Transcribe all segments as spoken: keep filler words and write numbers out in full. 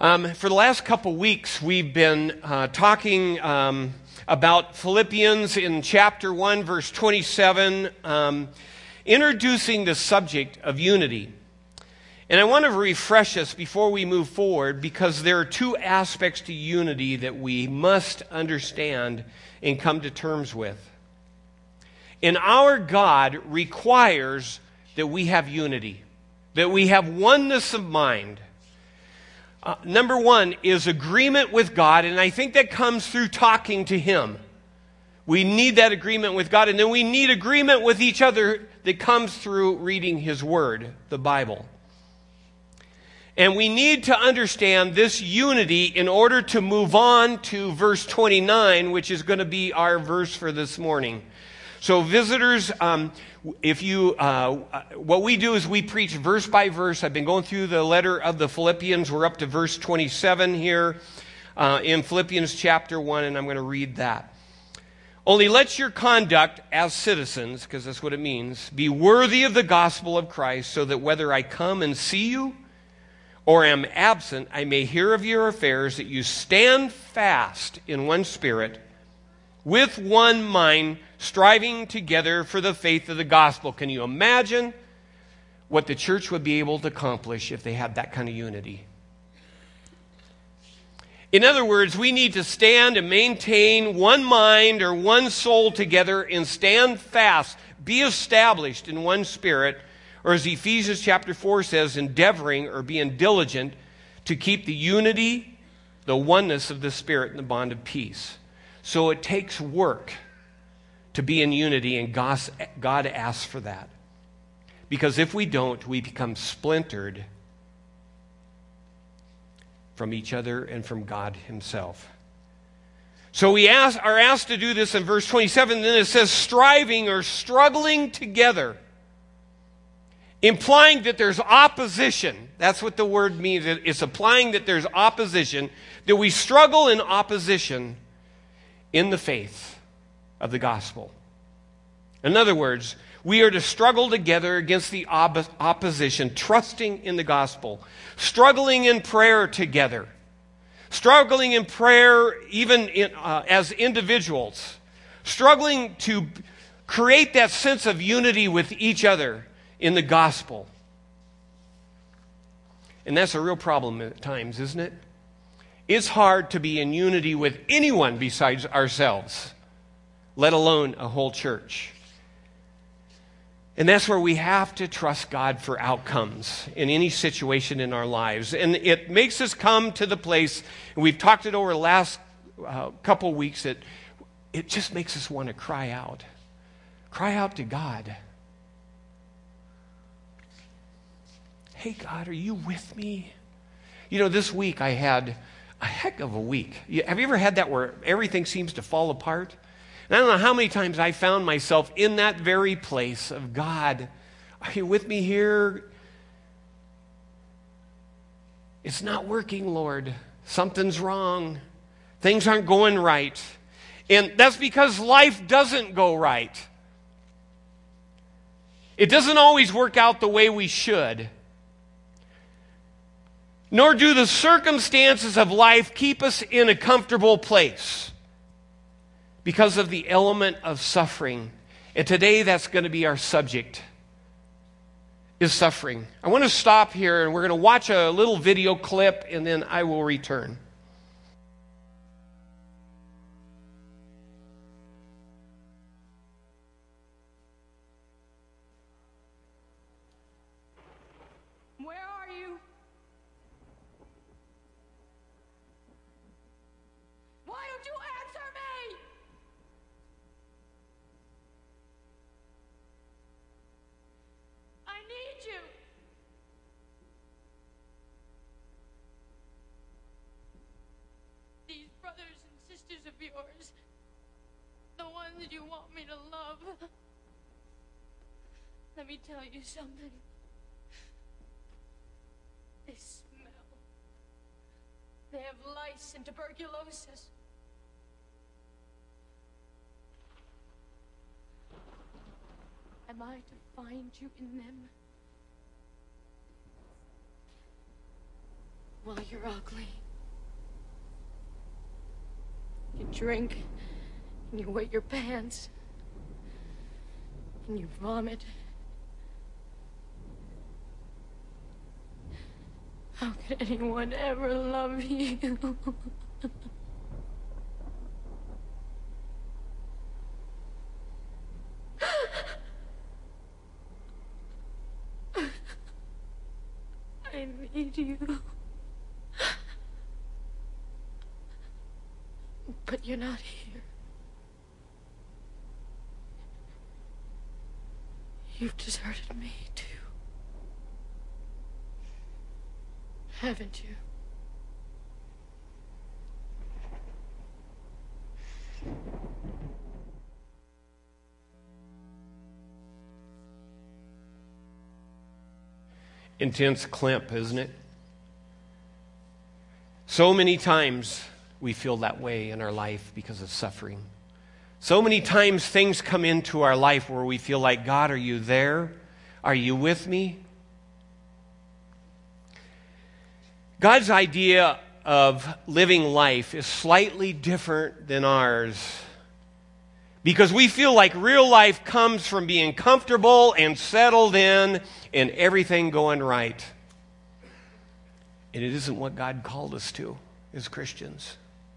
Um, for the last couple weeks, we've been uh, talking um, about Philippians in chapter one, verse twenty-seven, um, introducing the subject of unity. And I want to refresh us before we move forward, because there are two aspects to unity that we must understand and come to terms with. And our God requires that we have unity, that we have oneness of mind. Uh, number one is agreement with God, and I think that comes through talking to Him. We need that agreement with God, and then we need agreement with each other that comes through reading His Word, the Bible. And we need to understand this unity in order to move on to verse twenty-nine, which is going to be our verse for this morning. So visitors, um, if you, uh, what we do is we preach verse by verse. I've been going through the letter of the Philippians. We're up to verse twenty-seven here uh, in Philippians chapter one, and I'm going to read that. Only let your conduct as citizens, because that's what it means, be worthy of the gospel of Christ, so that whether I come and see you or am absent, I may hear of your affairs, that you stand fast in one spirit, with one mind, striving together for the faith of the gospel. Can you imagine what the church would be able to accomplish if they had that kind of unity? In other words, we need to stand and maintain one mind or one soul together and stand fast, be established in one spirit, or as Ephesians chapter four says, endeavoring or being diligent to keep the unity, the oneness of the Spirit and the bond of peace. So it takes work to be in unity, and God asks for that. Because if we don't, we become splintered from each other and from God Himself. So we ask, are asked to do this in verse twenty-seven, and then it says striving or struggling together, implying that there's opposition. That's what the word means. It's implying that there's opposition, that we struggle in opposition in the faith of the gospel. In other words, we are to struggle together against the op- opposition, trusting in the gospel, struggling in prayer together, struggling in prayer even in, uh, as individuals, struggling to create that sense of unity with each other in the gospel. And that's a real problem at times, isn't it? It's hard to be in unity with anyone besides ourselves, let alone a whole church. And that's where we have to trust God for outcomes in any situation in our lives. And it makes us come to the place, and we've talked it over the last uh, couple weeks, that it just makes us want to cry out. Cry out to God. Hey, God, are you with me? You know, this week I had a heck of a week. Have you ever had that where everything seems to fall apart? And I don't know how many times I found myself in that very place of, God, are you with me here? It's not working, Lord. Something's wrong. Things aren't going right. And that's because life doesn't go right. It doesn't always work out the way we should. Nor do the circumstances of life keep us in a comfortable place because of the element of suffering. And today that's going to be our subject, is suffering. I want to stop here, and we're going to watch a little video clip, and then I will return. Of yours, the ones that you want me to love. Let me tell you something. They smell. They have lice and tuberculosis. Am I to find you in them? Well, you're ugly. You drink, and you wet your pants, and you vomit. How could anyone ever love you? I need you. But you're not here. You've deserted me, too. Haven't you? Intense clamp, isn't it? So many times we feel that way in our life because of suffering. So many times things come into our life where we feel like, God, are you there? Are you with me? God's idea of living life is slightly different than ours because we feel like real life comes from being comfortable and settled in and everything going right. And it isn't what God called us to as Christians.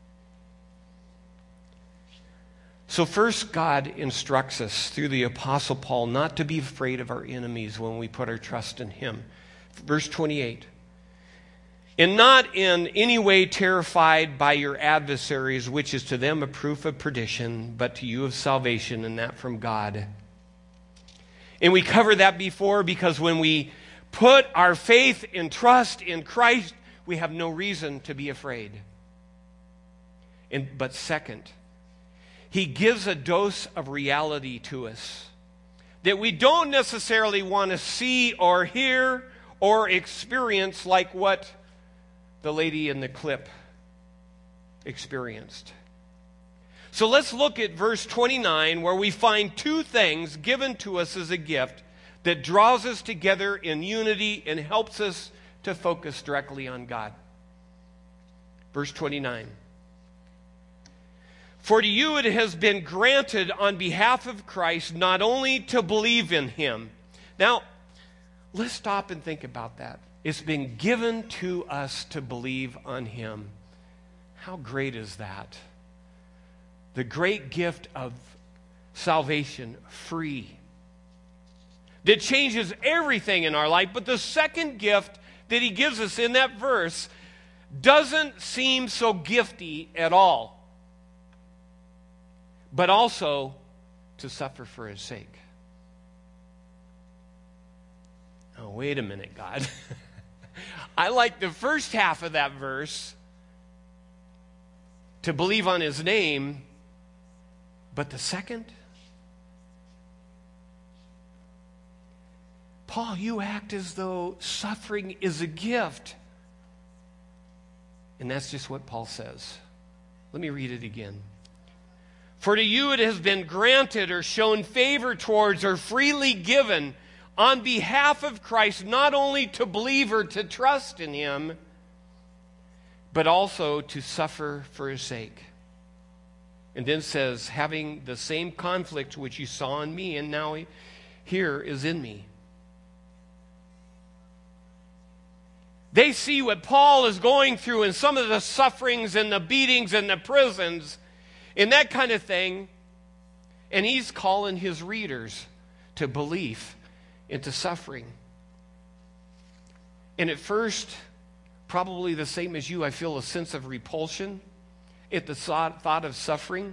So first, God instructs us through the Apostle Paul not to be afraid of our enemies when we put our trust in him. Verse twenty-eight. And not in any way terrified by your adversaries, which is to them a proof of perdition, but to you of salvation, and that from God. And we covered that before because when we put our faith and trust in Christ, we have no reason to be afraid. And, but second, he gives a dose of reality to us that we don't necessarily want to see or hear or experience like what the lady in the clip experienced. So let's look at verse twenty-nine, where we find two things given to us as a gift that draws us together in unity and helps us to focus directly on God. Verse twenty-nine. For to you it has been granted on behalf of Christ not only to believe in him. Now, let's stop and think about that. It's been given to us to believe on him. How great is that? The great gift of salvation, free, that changes everything in our life. But the second gift that he gives us in that verse doesn't seem so gifty at all, but also to suffer for his sake. Oh, wait a minute, God. I like the first half of that verse, to believe on his name, but the second? Paul, you act as though suffering is a gift. And that's just what Paul says. Let me read it again. For to you it has been granted or shown favor towards or freely given on behalf of Christ, not only to believe or to trust in him, but also to suffer for his sake. And then says, having the same conflict which you saw in me and now here is in me. They see what Paul is going through and some of the sufferings and the beatings and the prisons and that kind of thing. And he's calling his readers to belief, into suffering. And at first, probably the same as you, I feel a sense of repulsion at the thought of suffering.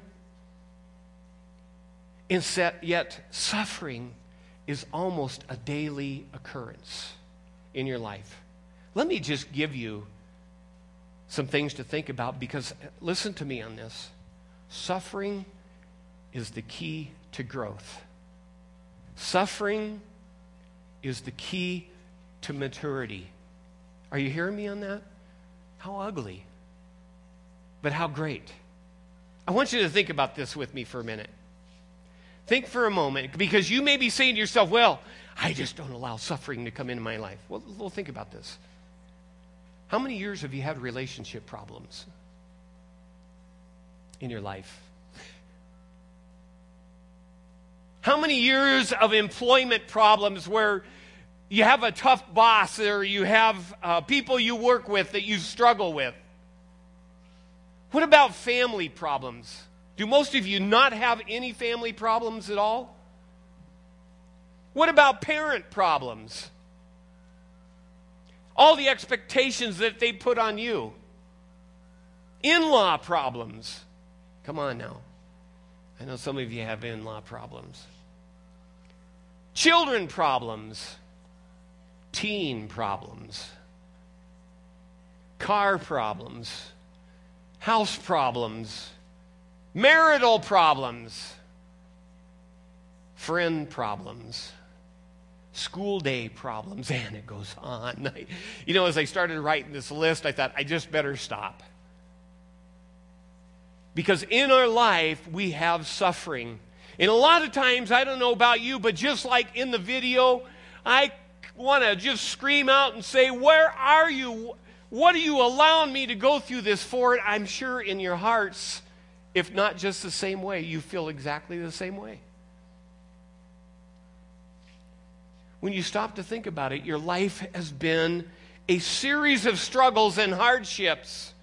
And yet, suffering is almost a daily occurrence in your life. Let me just give you some things to think about, because listen to me on this. Suffering is the key to growth. Suffering is the key to maturity. Are you hearing me on that? How ugly, but how great. I want you to think about this with me for a minute. Think for a moment, because you may be saying to yourself, well, I just don't allow suffering to come into my life. Well, well think about this. How many years have you had relationship problems in your life? How many years of employment problems where you have a tough boss or you have uh, people you work with that you struggle with? What about family problems? Do most of you not have any family problems at all? What about parent problems? All the expectations that they put on you. In-law problems. Come on now. I know some of you have in-law problems. Children problems. Teen problems. Car problems. House problems. Marital problems. Friend problems. School day problems, and it goes on. You know, as I started writing this list, I thought, I just better stop. Because in our life, we have suffering. And a lot of times, I don't know about you, but just like in the video, I want to just scream out and say, where are you? What are you allowing me to go through this for? And I'm sure in your hearts, if not just the same way, you feel exactly the same way. When you stop to think about it, your life has been a series of struggles and hardships.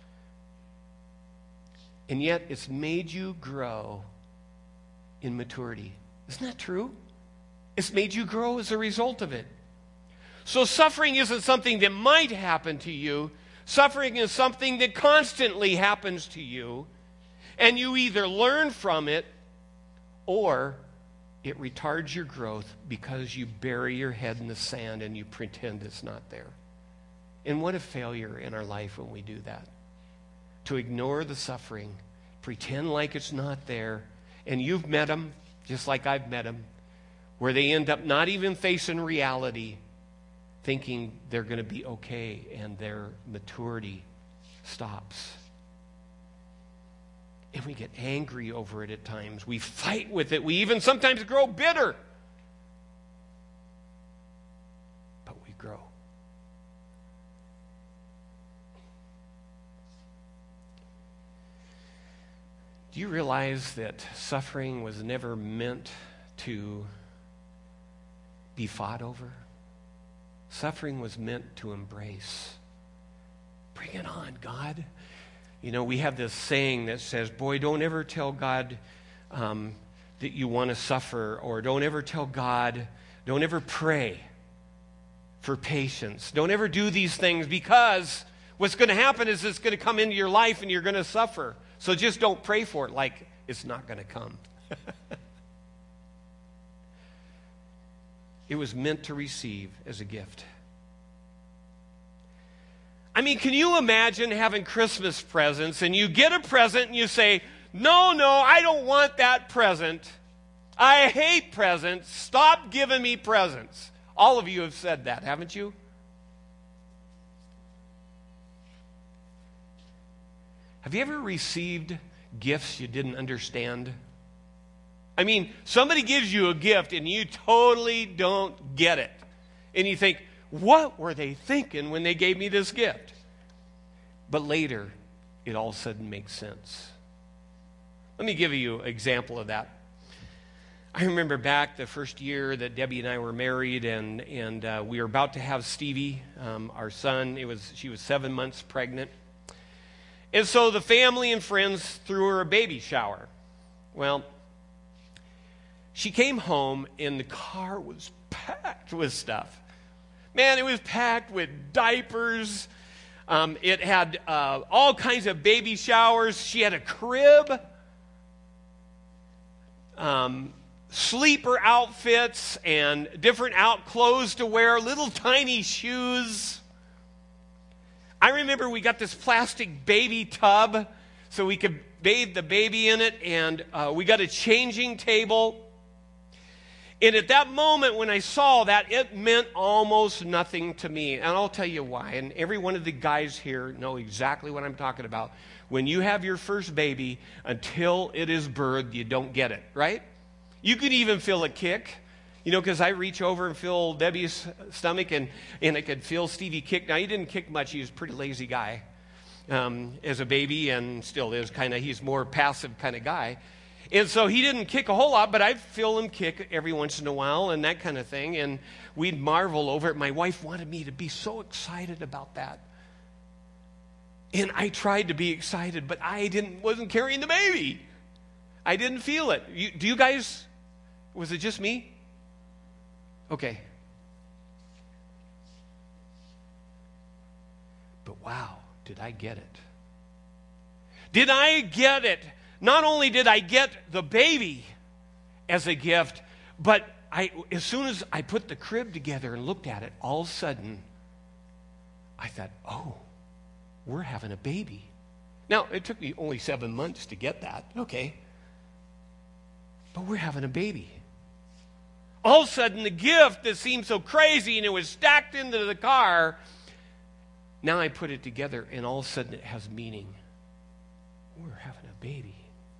And yet it's made you grow in maturity. Isn't that true? It's made you grow as a result of it. So suffering isn't something that might happen to you. Suffering is something that constantly happens to you. And you either learn from it or it retards your growth because you bury your head in the sand and you pretend it's not there. And what a failure in our life when we do that. To ignore the suffering, pretend like it's not there. And you've met them, just like I've met them, where they end up not even facing reality, thinking they're going to be okay, and their maturity stops. And we get angry over it at times. We fight with it. We even sometimes grow bitter. But we grow. Do you realize that suffering was never meant to be fought over? Suffering was meant to embrace. Bring it on, God. You know, we have this saying that says, boy, don't ever tell God um, that you want to suffer, or don't ever tell God, don't ever pray for patience. Don't ever do these things, because what's going to happen is it's going to come into your life and you're going to suffer. So just don't pray for it like it's not going to come. It was meant to receive as a gift. I mean, can you imagine having Christmas presents and you get a present and you say, no, no, I don't want that present. I hate presents. Stop giving me presents. All of you have said that, haven't you? Have you ever received gifts you didn't understand? I mean, somebody gives you a gift and you totally don't get it. And you think, what were they thinking when they gave me this gift? But later, it all of a sudden makes sense. Let me give you an example of that. I remember back the first year that Debbie and I were married, and, and uh, we were about to have Stevie, um, our son. It was she was seven months pregnant. And so the family and friends threw her a baby shower. Well, she came home, and the car was packed with stuff. Man, it was packed with diapers. Um, it had uh, all kinds of baby showers. She had a crib, um, sleeper outfits, and different out clothes to wear, little tiny shoes. I remember we got this plastic baby tub so we could bathe the baby in it, and uh, we got a changing table. And at that moment when I saw that, it meant almost nothing to me. And I'll tell you why. And every one of the guys here know exactly what I'm talking about. When you have your first baby, until it is birthed, you don't get it, right? You can even feel a kick. You know, because I reach over and feel Debbie's stomach, and, and I could feel Stevie kick. Now, he didn't kick much. He was a pretty lazy guy um, as a baby, and still is kind of, he's more passive kind of guy. And so he didn't kick a whole lot, but I'd feel him kick every once in a while and that kind of thing. And we'd marvel over it. My wife wanted me to be so excited about that. And I tried to be excited, but I didn't, wasn't carrying the baby. I didn't feel it. You, do you guys, was it just me? Okay. But wow, did I get it? Did I get it? Not only did I get the baby as a gift, but I, as soon as I put the crib together and looked at it, all of a sudden, I thought, oh, we're having a baby. Now, it took me only seven months to get that, okay? But we're having a baby. All of a sudden, the gift that seemed so crazy and it was stacked into the car, now I put it together and all of a sudden it has meaning. We're having a baby.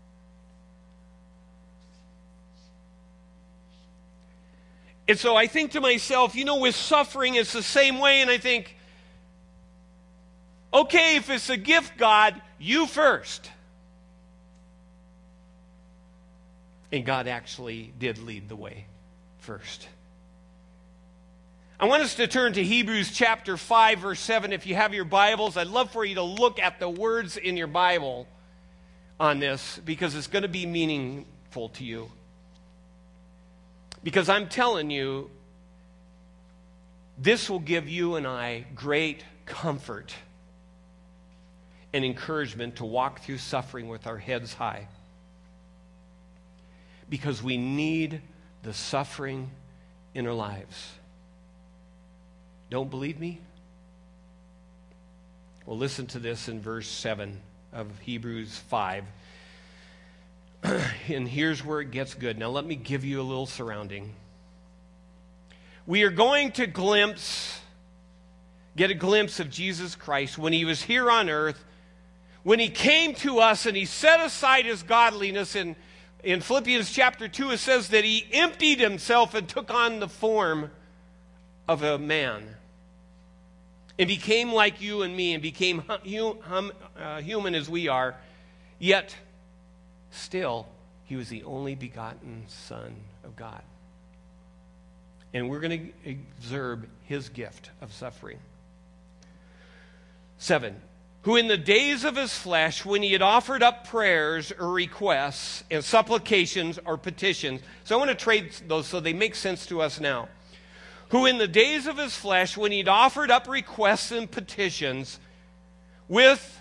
And so I think to myself, you know, with suffering, it's the same way. And I think, okay, if it's a gift, God, you first. And God actually did lead the way first. I want us to turn to Hebrews chapter five, verse seven. If you have your Bibles, I'd love for you to look at the words in your Bible on this, because it's going to be meaningful to you. Because I'm telling you, this will give you and I great comfort and encouragement to walk through suffering with our heads high. Because we need the suffering in our lives. Don't believe me? Well, listen to this in verse seven of Hebrews five. And here's where it gets good. Now let me give you a little surrounding. We are going to glimpse, get a glimpse of Jesus Christ when he was here on earth, when he came to us and he set aside his godliness. In, in Philippians chapter two, it says that he emptied himself and took on the form of a man and became like you and me and became hum, hum, uh, human as we are, yet still, he was the only begotten Son of God. And we're going to observe his gift of suffering. Seven, who in the days of his flesh, when he had offered up prayers or requests and supplications or petitions, so I want to trade those so they make sense to us now. Who in the days of his flesh, when he'd offered up requests and petitions with,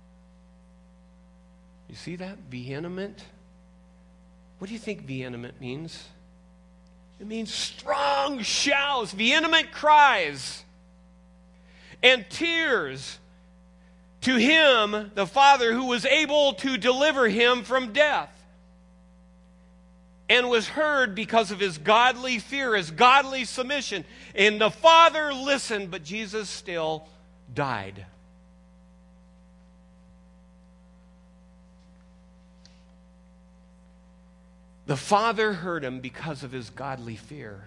you see that? Vehement. What do you think vehement means? It means strong shouts, vehement cries, and tears to him, the Father, who was able to deliver him from death, and was heard because of his godly fear, his godly submission. And the Father listened, but Jesus still died. The Father heard him because of his godly fear.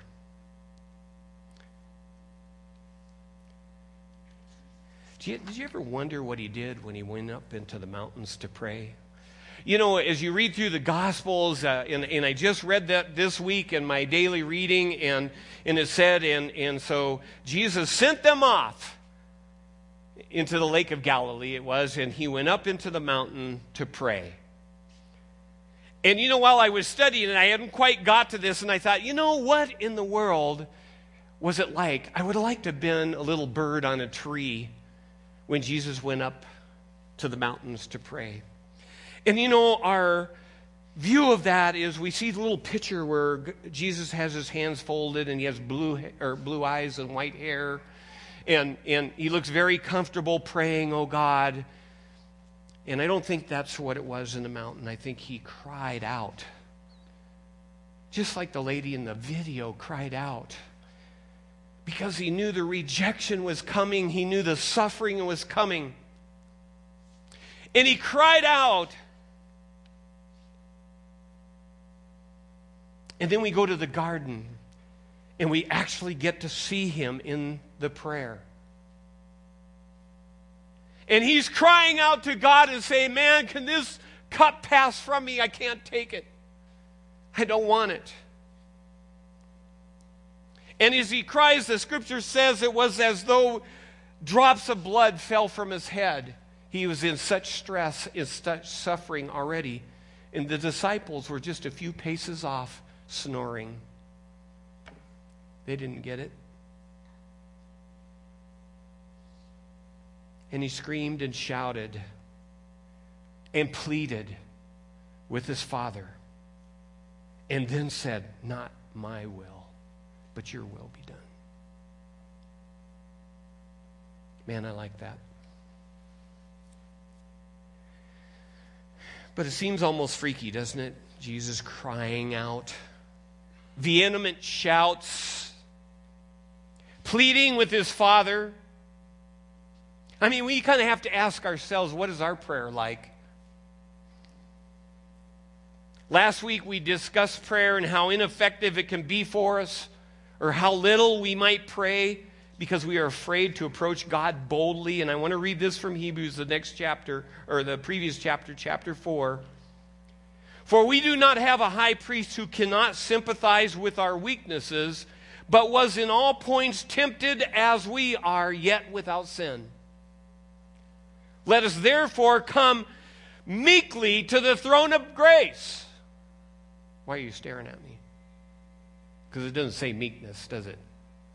Did you, did you ever wonder what he did when he went up into the mountains to pray? You know, as you read through the Gospels, uh, and, and I just read that this week in my daily reading, and, and it said, and, and so Jesus sent them off into the lake of Galilee, it was, and he went up into the mountain to pray. And you know, while I was studying, and I hadn't quite got to this, and I thought, you know, what in the world was it like? I would have liked to have been a little bird on a tree when Jesus went up to the mountains to pray. And you know, our view of that is we see the little picture where Jesus has his hands folded and he has blue or blue eyes and white hair, and, and he looks very comfortable praying, oh God. And I don't think that's what it was in the mountain. I think he cried out. Just like the lady in the video cried out. Because he knew the rejection was coming. He knew the suffering was coming. And he cried out. And then we go to the garden. And we actually get to see him in the prayer. And he's crying out to God and saying, man, can this cup pass from me? I can't take it. I don't want it. And as he cries, the scripture says it was as though drops of blood fell from his head. He was in such stress, in such suffering already. And the disciples were just a few paces off, snoring. They didn't get it. And he screamed and shouted and pleaded with his Father. And then said, not my will, but your will be done. Man, I like that. But it seems almost freaky, doesn't it? Jesus crying out, vehement shouts, pleading with his Father. I mean, we kind of have to ask ourselves, what is our prayer like? Last week we discussed prayer and how ineffective it can be for us, or how little we might pray because we are afraid to approach God boldly. And I want to read this from Hebrews, the next chapter, or the previous chapter, chapter four. For we do not have a high priest who cannot sympathize with our weaknesses, but was in all points tempted as we are, yet without sin. Let us therefore come meekly to the throne of grace. Why are you staring at me? Because it doesn't say meekness, does it?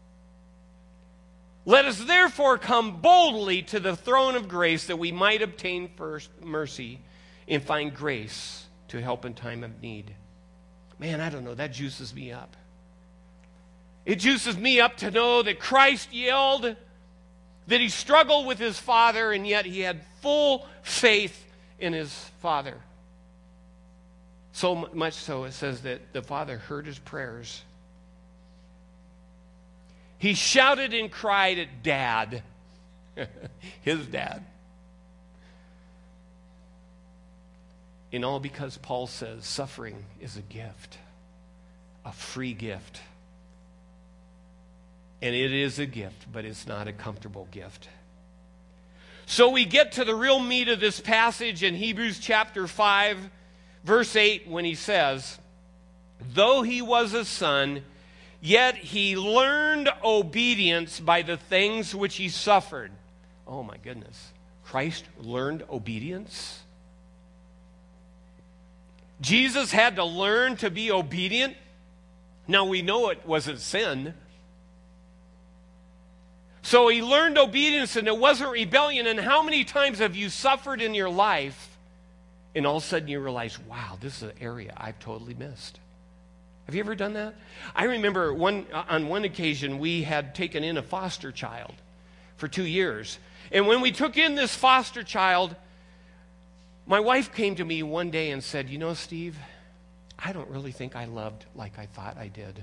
Let us therefore come boldly to the throne of grace, that we might obtain first mercy and find grace to help in time of need. Man, I don't know, that juices me up. It juices me up to know that Christ yelled, that he struggled with his Father, and yet he had full faith in his Father. So much so, it says that the Father heard his prayers. He shouted and cried at Dad, his dad. And all because Paul says suffering is a gift, a free gift. And it is a gift, but it's not a comfortable gift. So we get to the real meat of this passage in Hebrews chapter five, verse eight, when he says, though he was a son, yet he learned obedience by the things which he suffered. Oh my goodness. Christ learned obedience? Jesus had to learn to be obedient? Now we know it wasn't sin. So he learned obedience, and it wasn't rebellion. And how many times have you suffered in your life and all of a sudden you realize, wow, this is an area I've totally missed? Have you ever done that? I remember one on one occasion we had taken in a foster child for two years. And when we took in this foster child, my wife came to me one day and said, you know, Steve, I don't really think I loved like I thought I did.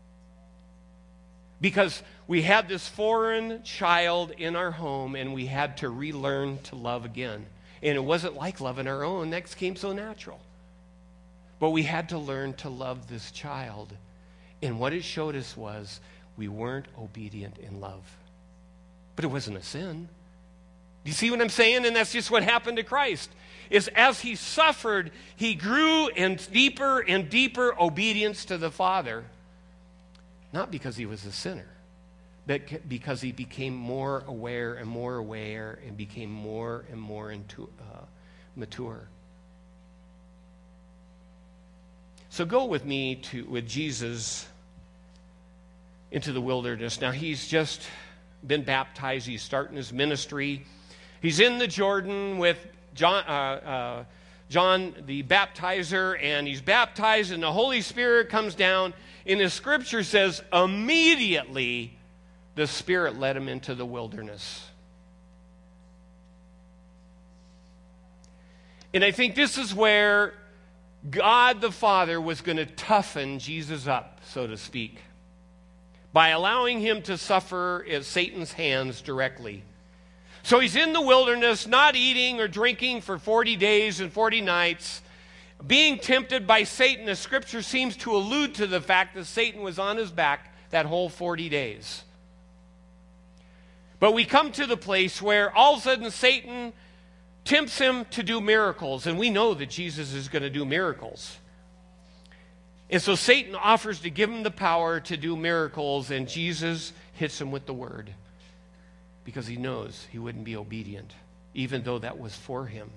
Because we had this foreign child in our home, and we had to relearn to love again. And it wasn't like loving our own. That came so natural. But we had to learn to love this child. And what it showed us was we weren't obedient in love. But it wasn't a sin. Do you see what I'm saying? And that's just what happened to Christ. Is as he suffered, he grew in deeper and deeper obedience to the Father. Not because he was a sinner, but because he became more aware and more aware and became more and more into, uh, mature. So go with me to with Jesus into the wilderness. Now he's just been baptized. He's starting his ministry. He's in the Jordan with John, uh, uh, John the baptizer, and he's baptized, and the Holy Spirit comes down. And the scripture says, immediately the Spirit led him into the wilderness. And I think this is where God the Father was going to toughen Jesus up, so to speak, by allowing him to suffer at Satan's hands directly. So he's in the wilderness, not eating or drinking for forty days and forty nights, being tempted by Satan. The scripture seems to allude to the fact that Satan was on his back that whole forty days. But we come to the place where all of a sudden Satan tempts him to do miracles. And we know that Jesus is going to do miracles. And so Satan offers to give him the power to do miracles, and Jesus hits him with the word because he knows he wouldn't be obedient, even though that was for him.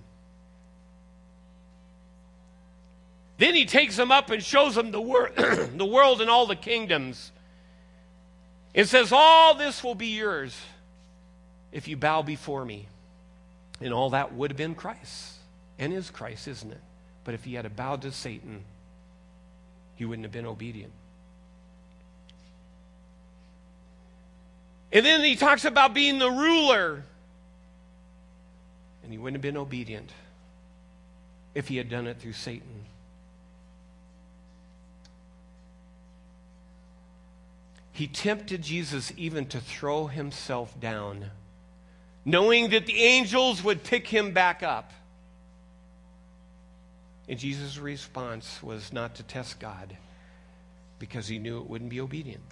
Then he takes him up and shows him the, wor- the world and all the kingdoms. It says, all this will be yours if you bow before me. And all that would have been Christ, and is Christ, isn't it? But if he had bowed to Satan, he wouldn't have been obedient. And then he talks about being the ruler. And he wouldn't have been obedient if he had done it through Satan. He tempted Jesus even to throw himself down, knowing that the angels would pick him back up. And Jesus' response was not to test God, because he knew it wouldn't be obedient.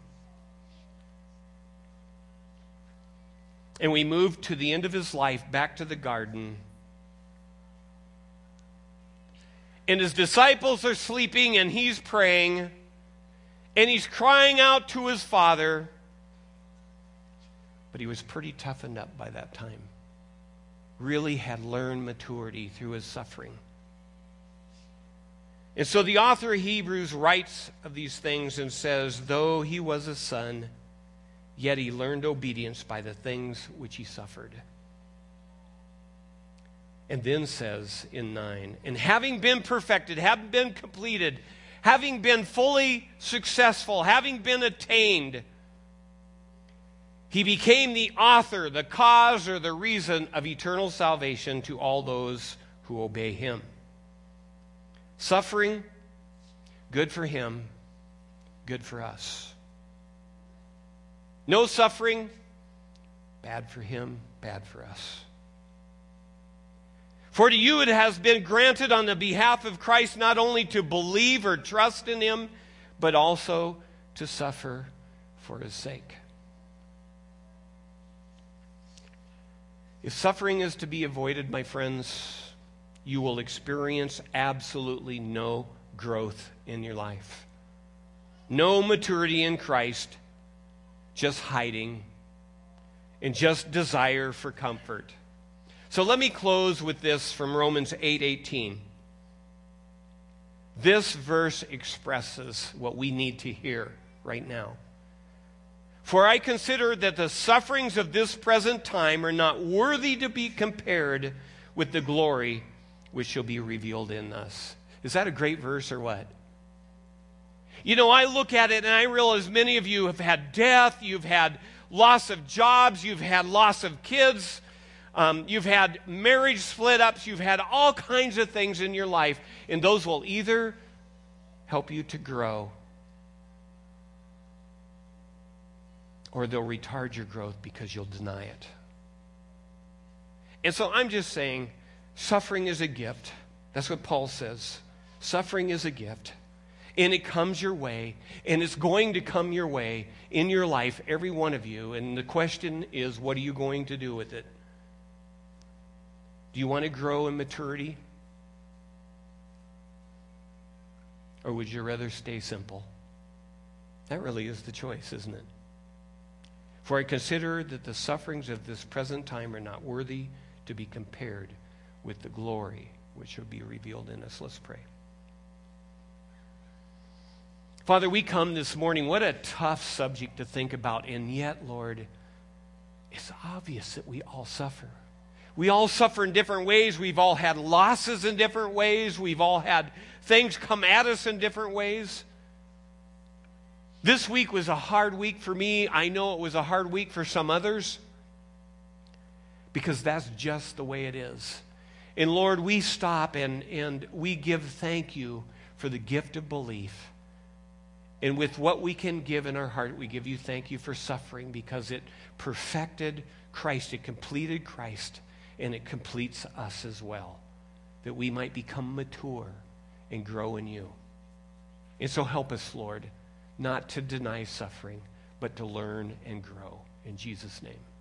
And we moved to the end of his life, back to the garden. And his disciples are sleeping, and he's praying, and he's crying out to his Father. But he was pretty toughened up by that time. Really had learned maturity through his suffering. And so the author of Hebrews writes of these things and says, though he was a son, yet he learned obedience by the things which he suffered. And then says in nine, and having been perfected, having been completed, having been fully successful, having been attained, he became the author, the cause, or the reason of eternal salvation to all those who obey him. Suffering, good for him, good for us. No suffering, bad for him, bad for us. For to you it has been granted on the behalf of Christ not only to believe or trust in him, but also to suffer for his sake. If suffering is to be avoided, my friends, you will experience absolutely no growth in your life. No maturity in Christ, just hiding and just desire for comfort. So let me close with this from Romans eight eighteen. This verse expresses what we need to hear right now. For I consider that the sufferings of this present time are not worthy to be compared with the glory which shall be revealed in us. Is that a great verse or what? You know, I look at it and I realize many of you have had death, you've had loss of jobs, you've had loss of kids, um, you've had marriage split-ups, you've had all kinds of things in your life, and those will either help you to grow or they'll retard your growth because you'll deny it. And so I'm just saying, suffering is a gift. That's what Paul says. Suffering is a gift. And it comes your way. And it's going to come your way in your life, every one of you. And the question is, what are you going to do with it? Do you want to grow in maturity? Or would you rather stay simple? That really is the choice, isn't it? For I consider that the sufferings of this present time are not worthy to be compared with the glory which will be revealed in us. Let's pray. Father, we come this morning. What a tough subject to think about. And yet, Lord, it's obvious that we all suffer. We all suffer in different ways. We've all had losses in different ways. We've all had things come at us in different ways. This week was a hard week for me. I know it was a hard week for some others, because that's just the way it is. And Lord, we stop and, and we give thank you for the gift of belief. And with what we can give in our heart, we give you thank you for suffering, because it perfected Christ. It completed Christ, and it completes us as well, that we might become mature and grow in you. And so help us, Lord, not to deny suffering, but to learn and grow. In Jesus' name.